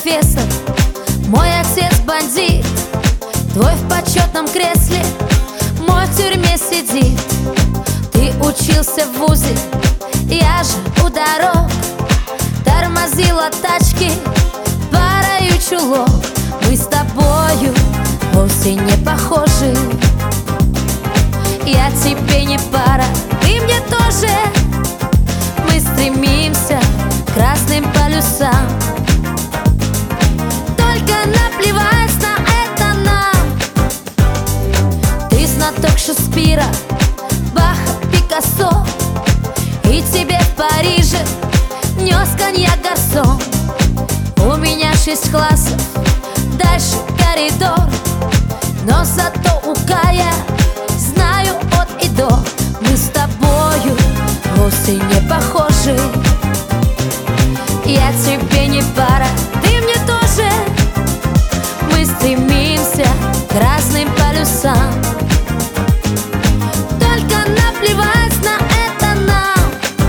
профессор, мой отец бандит. Твой в почетном кресле, мой в тюрьме сидит. Ты учился в вузе, я же у дорог тормозила тачки парою чулок. Мы с тобою вовсе не похожи. Я тебе не пара, ты мне тоже. Мы стремимся к разным полюсам. Только наплевать на это нам. Ты знаток Шекспира, Баха, Пикассо, и тебе в Париже нес коньяк гарсон. У меня 6 классов, дальше коридор, но зато у Кая знаю от и до. Мы с тобою вовсе не похожи. Я тебе не пара, ты мне тоже. Мы стремимся к разным полюсам. Только наплевать на это нам.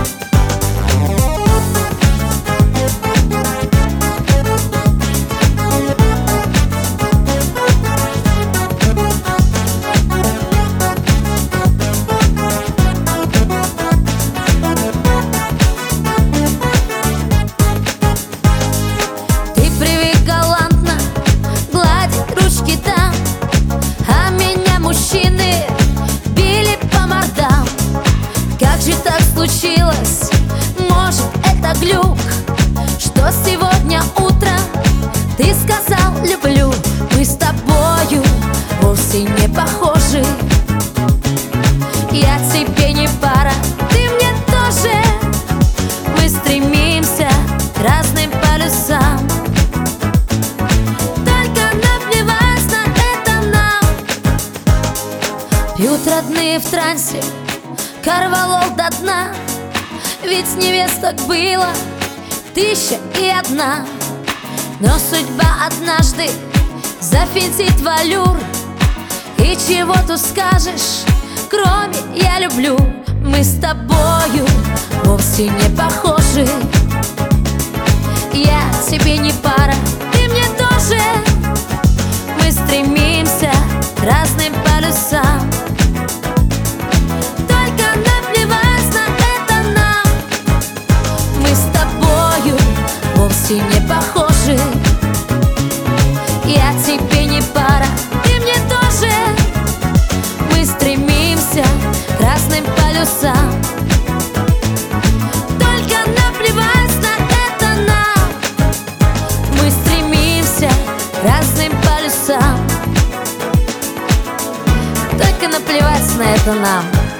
Мужчины били по мордам. Как же так случилось? Может, это глюк, что сегодня утром ты сказал люблю. Мы с тобою вовсе не похожи. Я тебе не пара, ты мне тоже. Мы стремимся к разным полюсам. Пьют родные в трансе корвалол до дна. Ведь невесток было 1001. Но судьба однажды зафинтит валюр. И чего тут скажешь, кроме «я люблю». Мы с тобою вовсе не похожи. Я тебе не пара, ты мне тоже. Мы стремимся к разным полюсам. Не похожи. Я тебе не пара, ты мне тоже. Мы стремимся к разным полюсам. Только наплевать на это нам. Мы стремимся к разным полюсам. Только наплевать на это нам.